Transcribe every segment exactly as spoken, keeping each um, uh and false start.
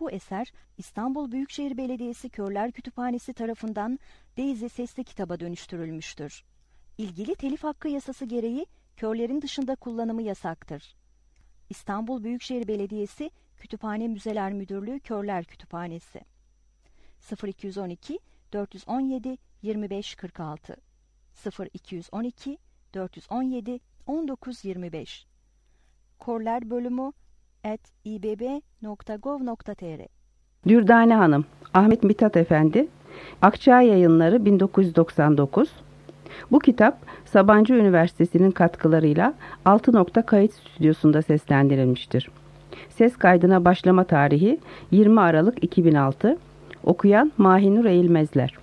Bu eser İstanbul Büyükşehir Belediyesi Körler Kütüphanesi tarafından Daisy sesli kitaba dönüştürülmüştür. İlgili telif hakkı yasası gereği körlerin dışında kullanımı yasaktır. İstanbul Büyükşehir Belediyesi Kütüphane Müzeler Müdürlüğü Körler Kütüphanesi sıfır iki on iki dört on yedi yirmi beş kırk altı sıfır iki on iki dört on yedi on dokuz yirmi beş Körler bölümü at i b b nokta gov nokta t r Dürdane Hanım, Ahmet Mithat Efendi, Akçay Yayınları bin dokuz yüz doksan dokuz. Bu kitap Sabancı Üniversitesi'nin katkılarıyla Altı Nokta Kayıt Stüdyosu'nda seslendirilmiştir. Ses kaydına başlama tarihi yirmi Aralık iki bin altı. Okuyan Mahinur Eğilmezler.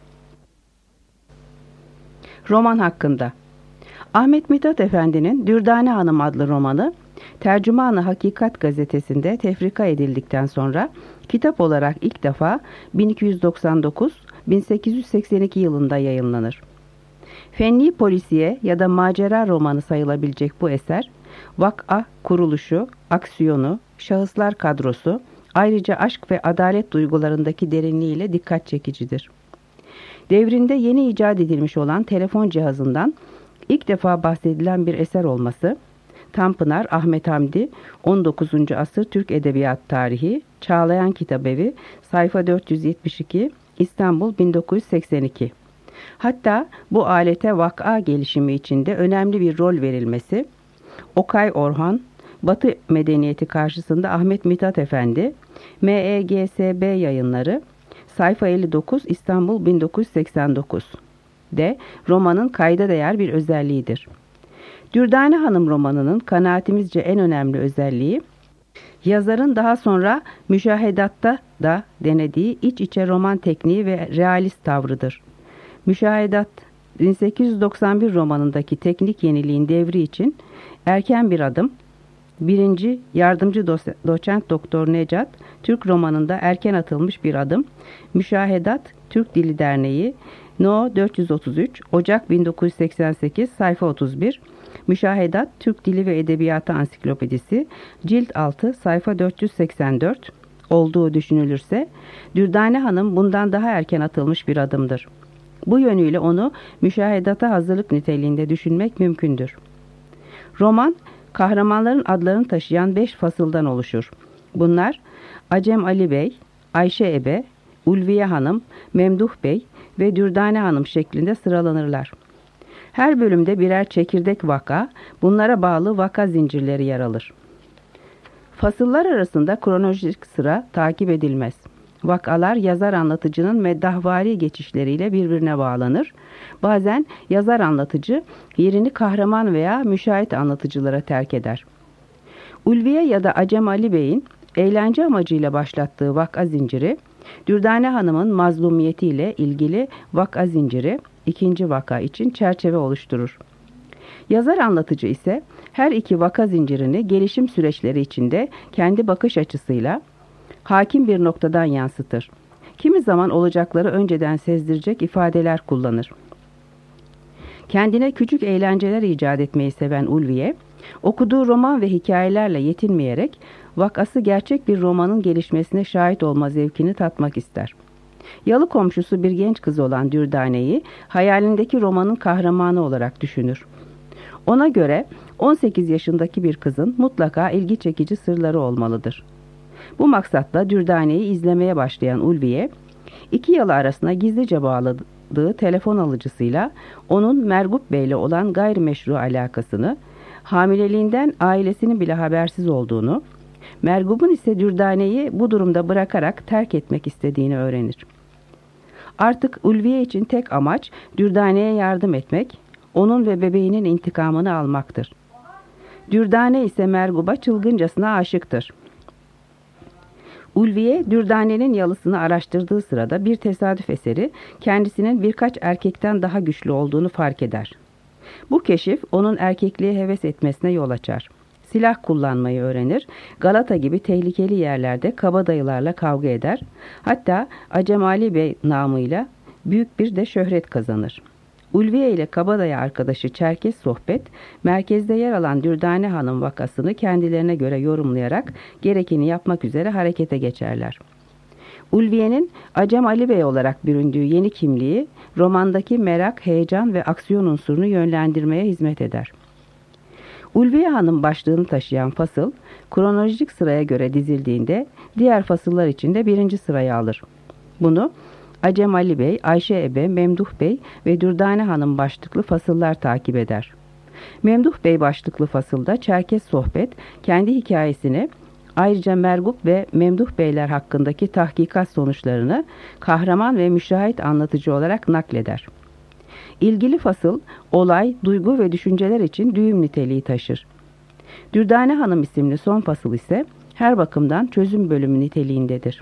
Roman hakkında. Ahmet Mithat Efendi'nin Dürdane Hanım adlı romanı Tercüman-ı Hakikat gazetesinde tefrika edildikten sonra kitap olarak ilk defa bin iki yüz doksan dokuz bin sekiz yüz seksen iki yılında yayınlanır. Fenni polisiye ya da macera romanı sayılabilecek bu eser, vak'a kuruluşu, aksiyonu, şahıslar kadrosu, ayrıca aşk ve adalet duygularındaki derinliğiyle dikkat çekicidir. Devrinde yeni icat edilmiş olan telefon cihazından ilk defa bahsedilen bir eser olması, Tanpınar Ahmet Hamdi, on dokuzuncu asır Türk Edebiyat Tarihi, Çağlayan Kitabevi, sayfa dört yüz yetmiş iki, İstanbul bin dokuz yüz seksen iki. Hatta bu alete vak'a gelişimi içinde önemli bir rol verilmesi, Okay Orhan, Batı medeniyeti karşısında Ahmet Mithat Efendi, M E G S B Yayınları, sayfa elli dokuz, İstanbul bin dokuz yüz seksen dokuz de romanın kayda değer bir özelliğidir. Dürdane Hanım romanının kanaatimizce en önemli özelliği, yazarın daha sonra müşahedatta da denediği iç içe roman tekniği ve realist tavrıdır. Müşahedat bin sekiz yüz doksan bir romanındaki teknik yeniliğin devri için erken bir adım, birinci yardımcı doçent doktor Necat, Türk romanında erken atılmış bir adım, Müşahedat Türk Dili Derneği, No dört yüz otuz üç, Ocak bin dokuz yüz seksen sekiz, sayfa otuz bir, Müşahedat Türk Dili ve Edebiyatı Ansiklopedisi, cilt altı, sayfa dört yüz seksen dört olduğu düşünülürse, Dürdane Hanım bundan daha erken atılmış bir adımdır. Bu yönüyle onu müşahedata hazırlık niteliğinde düşünmek mümkündür. Roman, kahramanların adlarını taşıyan beş fasıldan oluşur. Bunlar Acem Ali Bey, Ayşe Ebe, Ulviye Hanım, Memduh Bey ve Dürdane Hanım şeklinde sıralanırlar. Her bölümde birer çekirdek vaka, bunlara bağlı vaka zincirleri yer alır. Fasıllar arasında kronolojik sıra takip edilmez. Vakalar yazar anlatıcının meddahvari geçişleriyle birbirine bağlanır. Bazen yazar anlatıcı yerini kahraman veya müşahit anlatıcılara terk eder. Ulviye ya da Acem Ali Bey'in eğlence amacıyla başlattığı vaka zinciri, Dürdane Hanım'ın mazlumiyetiyle ilgili vaka zinciri, ikinci vaka için çerçeve oluşturur. Yazar anlatıcı ise her iki vaka zincirini gelişim süreçleri içinde kendi bakış açısıyla hakim bir noktadan yansıtır. Kimi zaman olacakları önceden sezdirecek ifadeler kullanır. Kendine küçük eğlenceler icat etmeyi seven Ulviye, okuduğu roman ve hikayelerle yetinmeyerek vakası gerçek bir romanın gelişmesine şahit olma zevkini tatmak ister. Yalı komşusu bir genç kız olan Dürdane'yi hayalindeki romanın kahramanı olarak düşünür. Ona göre on sekiz yaşındaki bir kızın mutlaka ilgi çekici sırları olmalıdır. Bu maksatla Dürdane'yi izlemeye başlayan Ulviye, iki yalı arasına gizlice bağladığı telefon alıcısıyla onun Mergup Bey'le olan gayrimeşru alakasını, hamileliğinden ailesinin bile habersiz olduğunu, Mergup'un ise Dürdane'yi bu durumda bırakarak terk etmek istediğini öğrenir. Artık Ulviye için tek amaç Dürdane'ye yardım etmek, onun ve bebeğinin intikamını almaktır. Dürdane ise Mergup'a çılgıncasına aşıktır. Ulviye, Dürdane'nin yalısını araştırdığı sırada bir tesadüf eseri kendisinin birkaç erkekten daha güçlü olduğunu fark eder. Bu keşif onun erkekliğe heves etmesine yol açar. Silah kullanmayı öğrenir, Galata gibi tehlikeli yerlerde kabadayılarla kavga eder, hatta Acem Ali Bey namıyla büyük bir de şöhret kazanır. Ulviye ile kabadayı arkadaşı Çerkes Sohbet, merkezde yer alan Dürdane Hanım vakasını kendilerine göre yorumlayarak gerekeni yapmak üzere harekete geçerler. Ulviye'nin Acem Ali Bey olarak büründüğü yeni kimliği romandaki merak, heyecan ve aksiyon unsurunu yönlendirmeye hizmet eder. Ulviye Hanım başlığını taşıyan fasıl, kronolojik sıraya göre dizildiğinde diğer fasıllar içinde birinci sırayı alır. Bunu Acem Ali Bey, Ayşe Ebe, Memduh Bey ve Dürdane Hanım başlıklı fasıllar takip eder. Memduh Bey başlıklı fasılda Çerkes Sohbet kendi hikayesini, ayrıca Mergup ve Memduh Beyler hakkındaki tahkikat sonuçlarını kahraman ve müşahit anlatıcı olarak nakleder. İlgili fasıl, olay, duygu ve düşünceler için düğüm niteliği taşır. Dürdane Hanım isimli son fasıl ise her bakımdan çözüm bölümü niteliğindedir.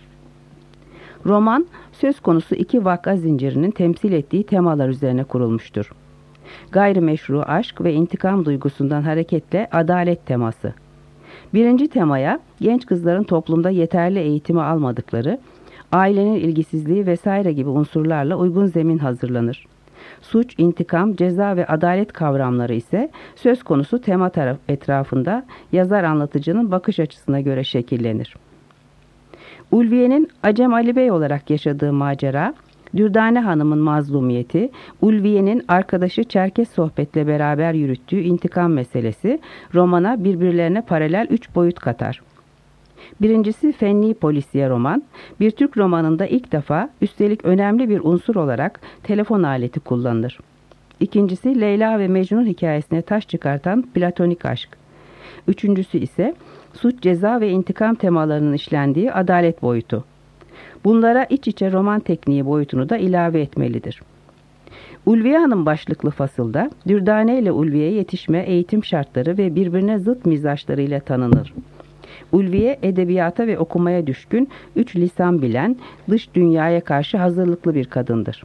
Roman, söz konusu iki vaka zincirinin temsil ettiği temalar üzerine kurulmuştur. Gayrimeşru aşk ve intikam duygusundan hareketle adalet teması. Birinci temaya genç kızların toplumda yeterli eğitimi almadıkları, ailenin ilgisizliği vesaire gibi unsurlarla uygun zemin hazırlanır. Suç, intikam, ceza ve adalet kavramları ise söz konusu tema taraf etrafında yazar anlatıcının bakış açısına göre şekillenir. Ulviye'nin Acem Ali Bey olarak yaşadığı macera, Dürdane Hanım'ın mazlumiyeti, Ulviye'nin arkadaşı Çerkes Sohbet'le beraber yürüttüğü intikam meselesi romana birbirlerine paralel üç boyut katar. Birincisi fenni polisiye roman, bir Türk romanında ilk defa üstelik önemli bir unsur olarak telefon aleti kullanılır. İkincisi Leyla ve Mecnun hikayesine taş çıkartan platonik aşk. Üçüncüsü ise suç, ceza ve intikam temalarının işlendiği adalet boyutu. Bunlara iç içe roman tekniği boyutunu da ilave etmelidir. Ulviye Hanım başlıklı fasılda Dürdane ile Ulviye yetişme, eğitim şartları ve birbirine zıt mizaçlarıyla tanınır. Ulviye edebiyata ve okumaya düşkün, üç lisan bilen, dış dünyaya karşı hazırlıklı bir kadındır.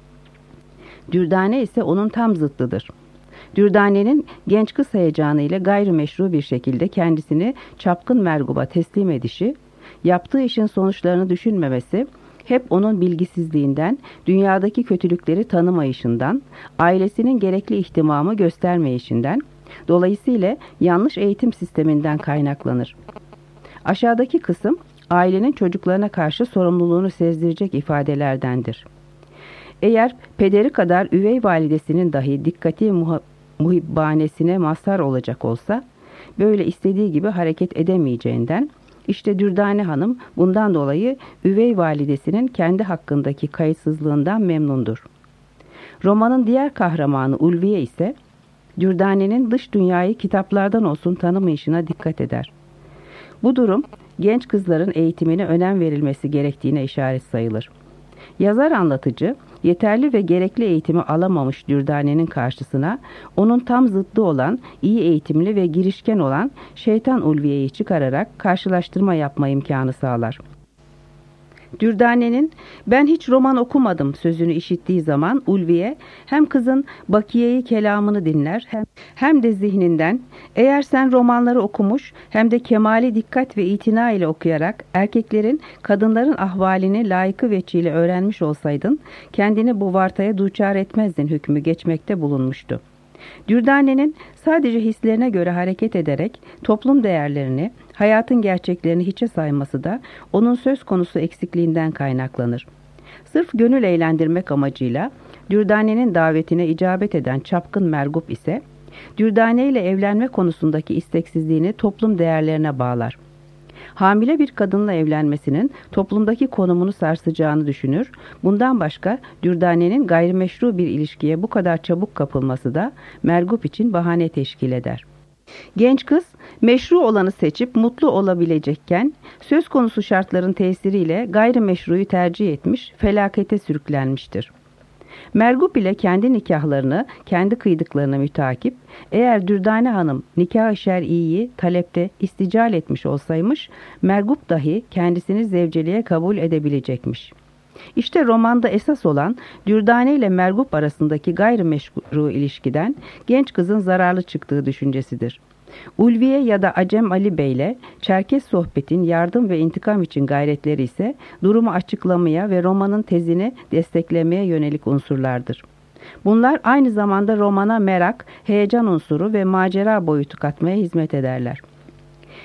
Dürdane ise onun tam zıttıdır. Dürdane'nin genç kız heyecanıyla gayrimeşru bir şekilde kendisini çapkın Mergup'a teslim edişi, yaptığı işin sonuçlarını düşünmemesi, hep onun bilgisizliğinden, dünyadaki kötülükleri tanımayışından, ailesinin gerekli ihtimamı göstermeyişinden, dolayısıyla yanlış eğitim sisteminden kaynaklanır. Aşağıdaki kısım, ailenin çocuklarına karşı sorumluluğunu sezdirecek ifadelerdendir. Eğer pederi kadar üvey validesinin dahi dikkati muha- muhibbanesine mazhar olacak olsa, böyle istediği gibi hareket edemeyeceğinden, İşte Dürdane Hanım bundan dolayı üvey validesinin kendi hakkındaki kayıtsızlığından memnundur. Romanın diğer kahramanı Ulviye ise Dürdane'nin dış dünyayı kitaplardan olsun tanımayışına dikkat eder. Bu durum genç kızların eğitimine önem verilmesi gerektiğine işaret sayılır. Yazar anlatıcı yeterli ve gerekli eğitimi alamamış Dürdane'nin karşısına onun tam zıttı olan, iyi eğitimli ve girişken olan şeytan Ulviye'yi çıkararak karşılaştırma yapma imkanı sağlar. Dürdane'nin "ben hiç roman okumadım" sözünü işittiği zaman Ulviye hem kızın bakiyeyi kelamını dinler hem, hem de zihninden "eğer sen romanları okumuş hem de kemali dikkat ve itina ile okuyarak erkeklerin kadınların ahvalini layıkı veçiyle öğrenmiş olsaydın kendini bu vartaya duçar etmezdin" hükmü geçmekte bulunmuştu. Dürdane'nin sadece hislerine göre hareket ederek toplum değerlerini, hayatın gerçeklerini hiçe sayması da onun söz konusu eksikliğinden kaynaklanır. Sırf gönül eğlendirmek amacıyla Dürdane'nin davetine icabet eden çapkın Mergup ise Dürdane ile evlenme konusundaki isteksizliğini toplum değerlerine bağlar. Hamile bir kadınla evlenmesinin toplumdaki konumunu sarsacağını düşünür. Bundan başka Dürdane'nin gayrimeşru bir ilişkiye bu kadar çabuk kapılması da Mergup için bahane teşkil eder. Genç kız meşru olanı seçip mutlu olabilecekken söz konusu şartların tesiriyle gayrimeşruyu tercih etmiş, felakete sürüklenmiştir. Mergup ile kendi nikahlarını, kendi kıydıklarına mütakip, eğer Dürdane Hanım nikah-ı şer'iyi talepte istical etmiş olsaymış, Mergup dahi kendisini zevceliğe kabul edebilecekmiş. İşte romanda esas olan Dürdane ile Mergup arasındaki gayrimeşru ilişkiden genç kızın zararlı çıktığı düşüncesidir. Ulviye ya da Acem Ali Bey ile Çerkes Sohbet'in yardım ve intikam için gayretleri ise durumu açıklamaya ve romanın tezini desteklemeye yönelik unsurlardır. Bunlar aynı zamanda romana merak, heyecan unsuru ve macera boyutu katmaya hizmet ederler.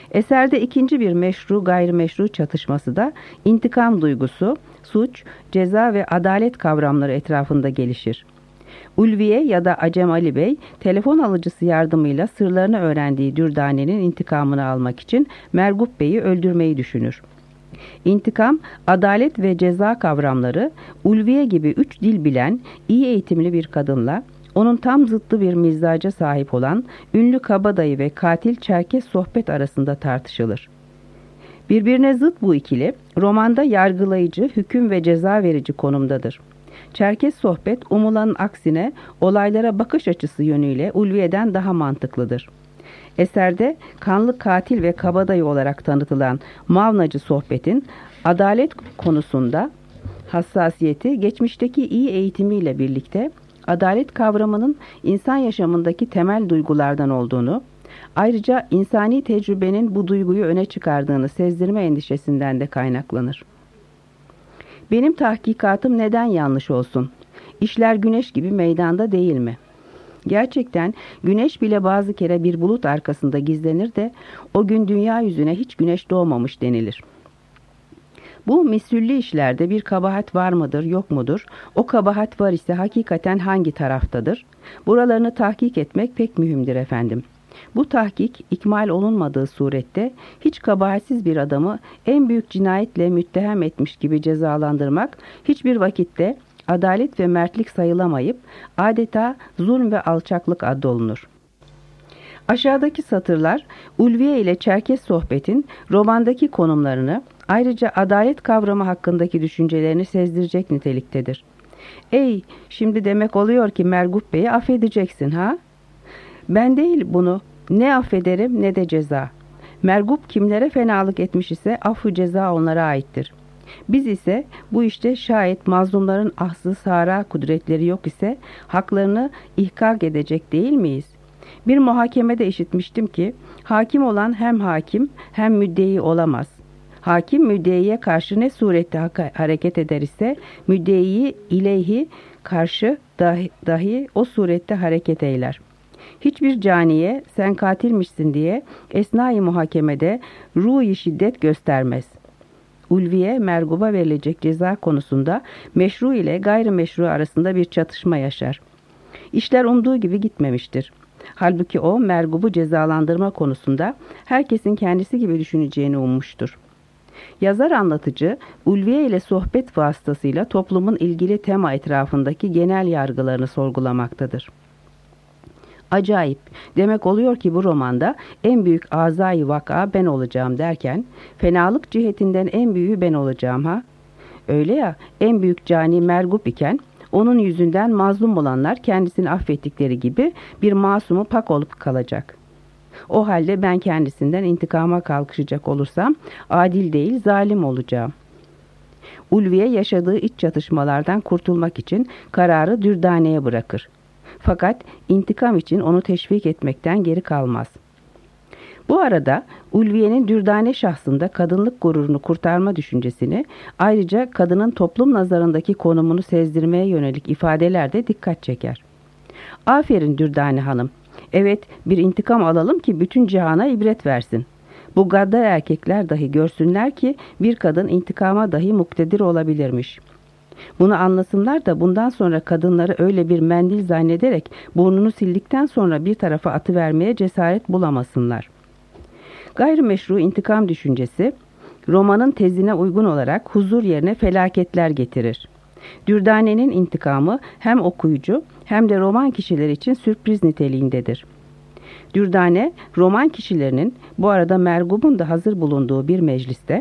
Eserde ikinci bir meşru gayrimeşru çatışması da intikam duygusu, suç, ceza ve adalet kavramları etrafında gelişir. Ulviye ya da Acem Ali Bey, telefon alıcısı yardımıyla sırlarını öğrendiği Dürdane'nin intikamını almak için Mergup Bey'i öldürmeyi düşünür. İntikam, adalet ve ceza kavramları Ulviye gibi üç dil bilen, iyi eğitimli bir kadınla onun tam zıttı bir mizaca sahip olan ünlü kabadayı ve katil Çerkes Sohbet arasında tartışılır. Birbirine zıt bu ikili, romanda yargılayıcı, hüküm ve ceza verici konumdadır. Çerkes Sohbet, umulanın aksine olaylara bakış açısı yönüyle Ulviye'den daha mantıklıdır. Eserde kanlı katil ve kabadayı olarak tanıtılan Mavnacı Sohbet'in adalet konusunda hassasiyeti geçmişteki iyi eğitimiyle birlikte adalet kavramının insan yaşamındaki temel duygulardan olduğunu, ayrıca insani tecrübenin bu duyguyu öne çıkardığını sezdirme endişesinden de kaynaklanır. Benim tahkikatım neden yanlış olsun? İşler güneş gibi meydanda değil mi? Gerçekten güneş bile bazı kere bir bulut arkasında gizlenir de o gün dünya yüzüne hiç güneş doğmamış denilir. Bu misülli işlerde bir kabahat var mıdır, yok mudur? O kabahat var ise hakikaten hangi taraftadır? Buralarını tahkik etmek pek mühimdir efendim. Bu tahkik ikmal olunmadığı surette hiç kabahatsiz bir adamı en büyük cinayetle müttehem etmiş gibi cezalandırmak hiçbir vakitte adalet ve mertlik sayılamayıp adeta zulm ve alçaklık addolunur. Aşağıdaki satırlar Ulviye ile Çerkes Sohbet'in romandaki konumlarını, ayrıca adalet kavramı hakkındaki düşüncelerini sezdirecek niteliktedir. Ey, şimdi demek oluyor ki Mergup Bey'i affedeceksin ha? Ben değil bunu ne affederim ne de ceza. Mergup kimlere fenalık etmiş ise affı ceza onlara aittir. Biz ise bu işte şayet mazlumların ahzı sara kudretleri yok ise haklarını ihkak edecek değil miyiz? Bir muhakemede işitmiştim ki hakim olan hem hakim hem müddei olamaz. Hakim müddeiye karşı ne surette hareket eder ise müddei ileyhi karşı dahi, dahi o surette hareket eyler. Hiçbir caniye sen katilmişsin diye esnai muhakemede ruh-i şiddet göstermez. Ulviye, Mergub'a verilecek ceza konusunda meşru ile gayrimeşru arasında bir çatışma yaşar. İşler umduğu gibi gitmemiştir. Halbuki o Mergub'u cezalandırma konusunda herkesin kendisi gibi düşüneceğini ummuştur. Yazar anlatıcı, Ulviye ile sohbet vasıtasıyla toplumun ilgili tema etrafındaki genel yargılarını sorgulamaktadır. Acayip, demek oluyor ki bu romanda en büyük azai vaka ben olacağım derken, fenalık cihetinden en büyüğü ben olacağım ha? Öyle ya, en büyük cani Mergup iken, onun yüzünden mazlum olanlar kendisini affettikleri gibi bir masumu pak olup kalacak. O halde ben kendisinden intikama kalkışacak olursam adil değil zalim olacağım. Ulviye yaşadığı iç çatışmalardan kurtulmak için kararı Dürdane'ye bırakır. Fakat intikam için onu teşvik etmekten geri kalmaz. Bu arada Ulviye'nin Dürdane şahsında kadınlık gururunu kurtarma düşüncesini, ayrıca kadının toplum nazarındaki konumunu sezdirmeye yönelik ifadeler de dikkat çeker. Aferin Dürdane hanım. Evet, bir intikam alalım ki bütün cihana ibret versin. Bu gaddar erkekler dahi görsünler ki bir kadın intikama dahi muktedir olabilirmiş. Bunu anlasınlar da bundan sonra kadınları öyle bir mendil zannederek burnunu sildikten sonra bir tarafa atıvermeye cesaret bulamasınlar. Gayrimeşru intikam düşüncesi, romanın tezine uygun olarak huzur yerine felaketler getirir. Dürdane'nin intikamı hem okuyucu hem de roman kişileri için sürpriz niteliğindedir. Dürdane, roman kişilerinin, bu arada Mergub'un da hazır bulunduğu bir mecliste,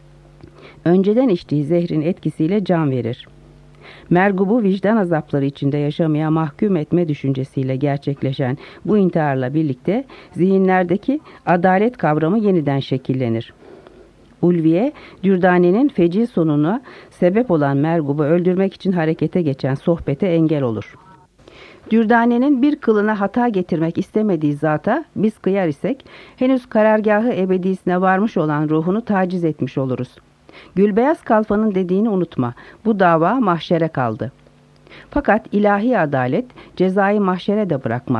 önceden içtiği zehrin etkisiyle can verir. Mergub'u vicdan azapları içinde yaşamaya mahkum etme düşüncesiyle gerçekleşen bu intiharla birlikte zihinlerdeki adalet kavramı yeniden şekillenir. Ulviye, Dürdane'nin feci sonuna sebep olan Mergub'u öldürmek için harekete geçen sohbete engel olur. Dürdane'nin bir kılına hata getirmek istemediği zata biz kıyar isek, henüz karargahı ebedisine varmış olan ruhunu taciz etmiş oluruz. Gülbeyaz Kalfa'nın dediğini unutma, bu dava mahşere kaldı. Fakat ilahi adalet cezayı mahşere de bırakmaz.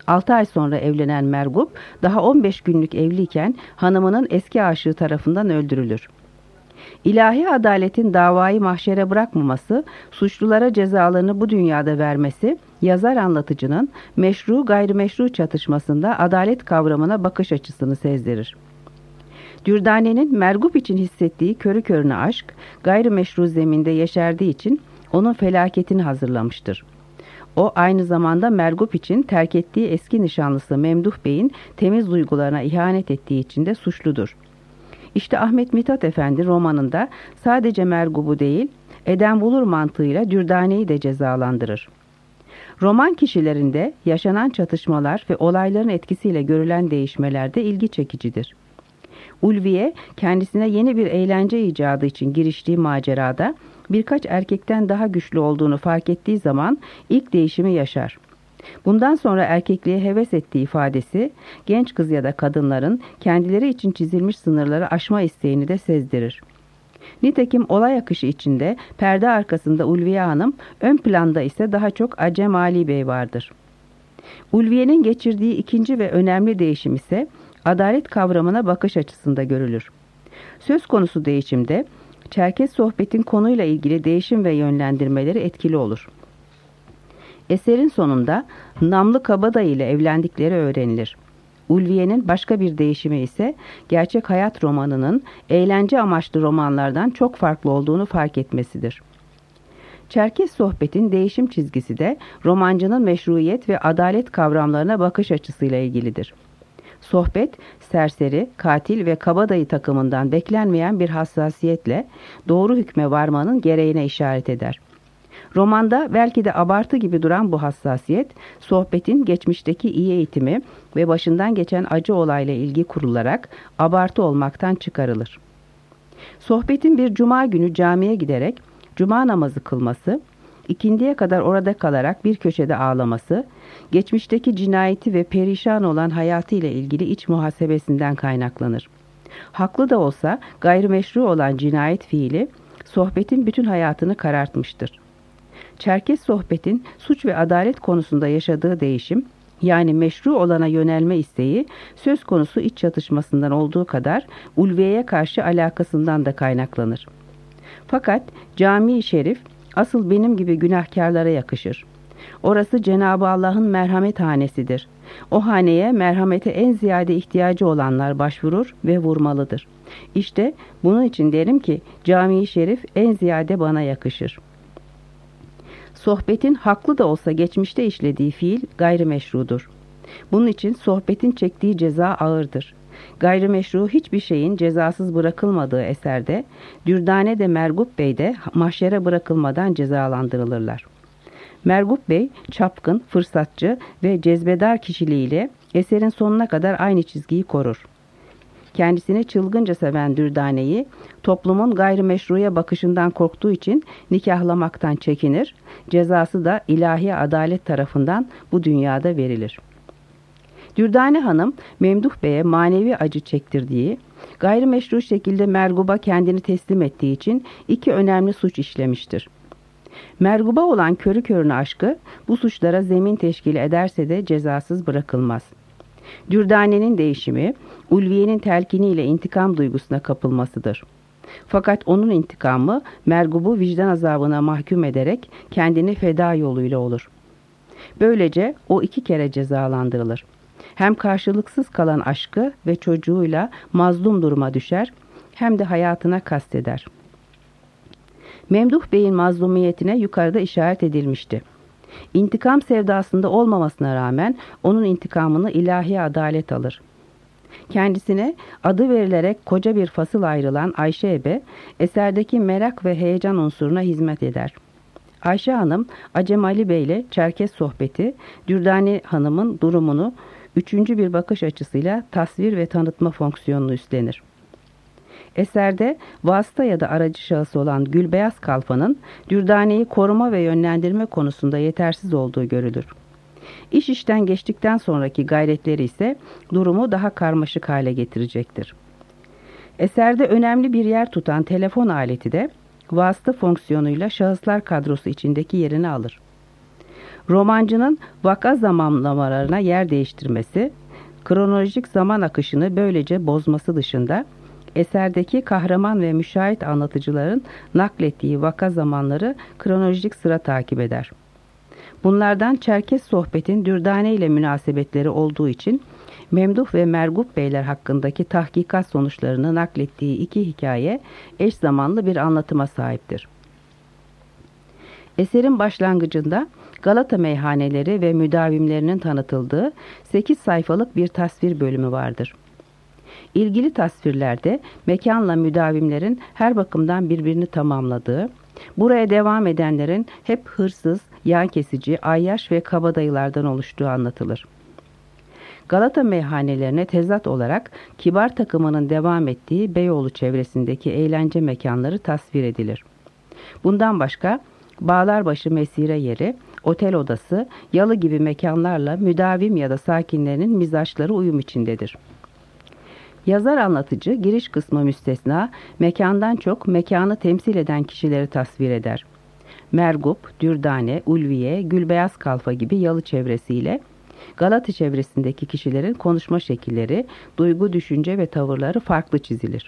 altı ay sonra evlenen Mergup, daha on beş günlük evliyken hanımının eski aşığı tarafından öldürülür. İlahi adaletin davayı mahşere bırakmaması, suçlulara cezalarını bu dünyada vermesi, yazar anlatıcının meşru gayrimeşru çatışmasında adalet kavramına bakış açısını sezdirir. Dürdane'nin Mergup için hissettiği körü körüne aşk, gayrimeşru zeminde yeşerdiği için onun felaketini hazırlamıştır. O aynı zamanda Mergup için terk ettiği eski nişanlısı Memduh Bey'in temiz duygularına ihanet ettiği için de suçludur. İşte Ahmet Mithat Efendi romanında sadece Mergup'u değil, eden bulur mantığıyla Dürdane'yi de cezalandırır. Roman kişilerinde yaşanan çatışmalar ve olayların etkisiyle görülen değişmeler de ilgi çekicidir. Ulviye, kendisine yeni bir eğlence icadı için giriştiği macerada birkaç erkekten daha güçlü olduğunu fark ettiği zaman ilk değişimi yaşar. Bundan sonra erkekliğe heves ettiği ifadesi, genç kız ya da kadınların kendileri için çizilmiş sınırları aşma isteğini de sezdirir. Nitekim olay akışı içinde perde arkasında Ulviye Hanım, ön planda ise daha çok Acem Ali Bey vardır. Ulviye'nin geçirdiği ikinci ve önemli değişim ise adalet kavramına bakış açısında görülür. Söz konusu değişimde Çerkes sohbetin konuyla ilgili değişim ve yönlendirmeleri etkili olur. Eserin sonunda Namlı Kabadayı ile evlendikleri öğrenilir. Ulviye'nin başka bir değişimi ise gerçek hayat romanının eğlence amaçlı romanlardan çok farklı olduğunu fark etmesidir. Çerkes sohbetin değişim çizgisi de romancının meşruiyet ve adalet kavramlarına bakış açısıyla ilgilidir. Sohbet, serseri, katil ve kabadayı takımından beklenmeyen bir hassasiyetle doğru hükme varmanın gereğine işaret eder. Romanda belki de abartı gibi duran bu hassasiyet, sohbetin geçmişteki iyi eğitimi ve başından geçen acı olayla ilgi kurularak abartı olmaktan çıkarılır. Sohbetin bir cuma günü camiye giderek cuma namazı kılması, ikindiye kadar orada kalarak bir köşede ağlaması, geçmişteki cinayeti ve perişan olan hayatıyla ilgili iç muhasebesinden kaynaklanır. Haklı da olsa gayrimeşru olan cinayet fiili, sohbetin bütün hayatını karartmıştır. Çerkes sohbetin suç ve adalet konusunda yaşadığı değişim, yani meşru olana yönelme isteği, söz konusu iç çatışmasından olduğu kadar ulviyeye karşı alakasından da kaynaklanır. Fakat cami-i şerif asıl benim gibi günahkarlara yakışır. Orası Cenab-ı Allah'ın merhamet hanesidir. O haneye merhamete en ziyade ihtiyacı olanlar başvurur ve vurmalıdır. İşte bunun için derim ki cami-i şerif en ziyade bana yakışır. Sohbetin haklı da olsa geçmişte işlediği fiil gayrimeşrudur. Bunun için sohbetin çektiği ceza ağırdır. Gayrimeşru hiçbir şeyin cezasız bırakılmadığı eserde Dürdane de Mergup Bey de mahşere bırakılmadan cezalandırılırlar. Mergup Bey çapkın, fırsatçı ve cezbedar kişiliğiyle eserin sonuna kadar aynı çizgiyi korur. Kendisini çılgınca seven Dürdane'yi toplumun gayrimeşruya bakışından korktuğu için nikahlamaktan çekinir, cezası da ilahi adalet tarafından bu dünyada verilir. Dürdane Hanım, Memduh Bey'e manevi acı çektirdiği, gayrimeşru şekilde Mergup'a kendini teslim ettiği için iki önemli suç işlemiştir. Mergup'a olan körü körüne aşkı bu suçlara zemin teşkil ederse de cezasız bırakılmaz. Dürdane'nin değişimi, Ulviye'nin telkiniyle intikam duygusuna kapılmasıdır. Fakat onun intikamı Mergup'u vicdan azabına mahkum ederek kendini feda yoluyla olur. Böylece o iki kere cezalandırılır. Hem karşılıksız kalan aşkı ve çocuğuyla mazlum duruma düşer, hem de hayatına kasteder. Memduh Bey'in mazlumiyetine yukarıda işaret edilmişti. İntikam sevdasında olmamasına rağmen onun intikamını ilahi adalet alır. Kendisine adı verilerek koca bir fasıl ayrılan Ayşe Ebe, eserdeki merak ve heyecan unsuruna hizmet eder. Ayşe Hanım, Acem Ali Bey ile Çerkes sohbeti, Dürdane Hanım'ın durumunu üçüncü bir bakış açısıyla tasvir ve tanıtma fonksiyonunu üstlenir. Eserde vasıta ya da aracı şahıs olan Gülbeyaz Kalfa'nın Dürdane'yi koruma ve yönlendirme konusunda yetersiz olduğu görülür. İş işten geçtikten sonraki gayretleri ise durumu daha karmaşık hale getirecektir. Eserde önemli bir yer tutan telefon aleti de vasıta fonksiyonuyla şahıslar kadrosu içindeki yerini alır. Romancının vaka zamanlamalarına yer değiştirmesi, kronolojik zaman akışını böylece bozması dışında, eserdeki kahraman ve müşahit anlatıcıların naklettiği vaka zamanları kronolojik sıra takip eder. Bunlardan Çerkes Sohbet'in Dürdane ile münasebetleri olduğu için Memduh ve Mergup Beyler hakkındaki tahkikat sonuçlarını naklettiği iki hikaye eş zamanlı bir anlatıma sahiptir. Eserin başlangıcında Galata meyhaneleri ve müdavimlerinin tanıtıldığı sekiz sayfalık bir tasvir bölümü vardır. İlgili tasvirlerde mekanla müdavimlerin her bakımdan birbirini tamamladığı, buraya devam edenlerin hep hırsız, yan kesici, ayyaş ve kabadayılardan oluştuğu anlatılır. Galata meyhanelerine tezat olarak kibar takımının devam ettiği Beyoğlu çevresindeki eğlence mekanları tasvir edilir. Bundan başka Bağlarbaşı mesire yeri, otel odası, yalı gibi mekanlarla müdavim ya da sakinlerinin mizaçları uyum içindedir. Yazar anlatıcı giriş kısmı müstesna mekandan çok mekanı temsil eden kişileri tasvir eder. Mergup, Dürdane, Ulviye, Gülbeyaz Kalfa gibi yalı çevresiyle Galata çevresindeki kişilerin konuşma şekilleri, duygu, düşünce ve tavırları farklı çizilir.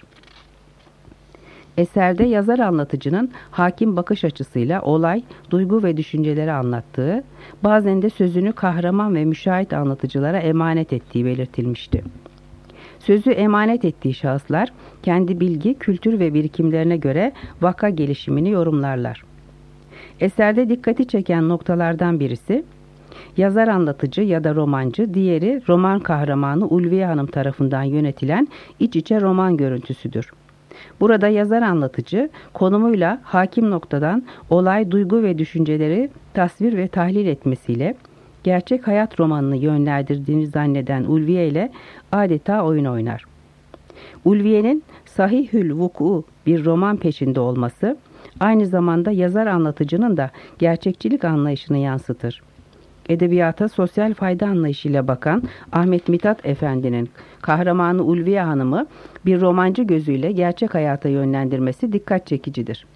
Eserde yazar anlatıcının hakim bakış açısıyla olay, duygu ve düşünceleri anlattığı, bazen de sözünü kahraman ve müşahit anlatıcılara emanet ettiği belirtilmişti. Sözü emanet ettiği şahıslar kendi bilgi, kültür ve birikimlerine göre vaka gelişimini yorumlarlar. Eserde dikkati çeken noktalardan birisi, yazar anlatıcı ya da romancı, diğeri roman kahramanı Ulviye Hanım tarafından yönetilen iç içe roman görüntüsüdür. Burada yazar anlatıcı konumuyla hakim noktadan olay, duygu ve düşünceleri tasvir ve tahlil etmesiyle gerçek hayat romanını yönlendirdiğini zanneden Ulviye ile adeta oyun oynar. Ulviye'nin sahihül vuku bir roman peşinde olması aynı zamanda yazar anlatıcının da gerçekçilik anlayışını yansıtır. Edebiyata sosyal fayda anlayışıyla bakan Ahmet Mithat Efendi'nin kahramanı Ulviye Hanım'ı bir romancı gözüyle gerçek hayata yönlendirmesi dikkat çekicidir.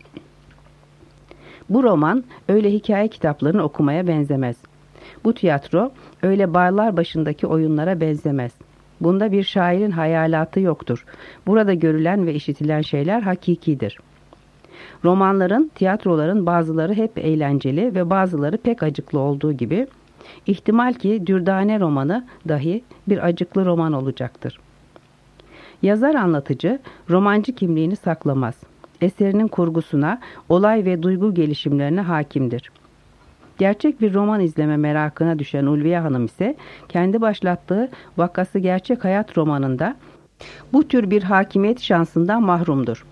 Bu roman öyle hikaye kitaplarını okumaya benzemez. Bu tiyatro öyle barlar başındaki oyunlara benzemez. Bunda bir şairin hayalatı yoktur. Burada görülen ve işitilen şeyler hakikidir. Romanların, tiyatroların bazıları hep eğlenceli ve bazıları pek acıklı olduğu gibi, ihtimal ki Dürdane romanı dahi bir acıklı roman olacaktır. Yazar anlatıcı romancı kimliğini saklamaz. Eserinin kurgusuna, olay ve duygu gelişimlerine hakimdir. Gerçek bir roman izleme merakına düşen Ulviye Hanım ise kendi başlattığı Vakası Gerçek Hayat romanında bu tür bir hakimiyet şansından mahrumdur.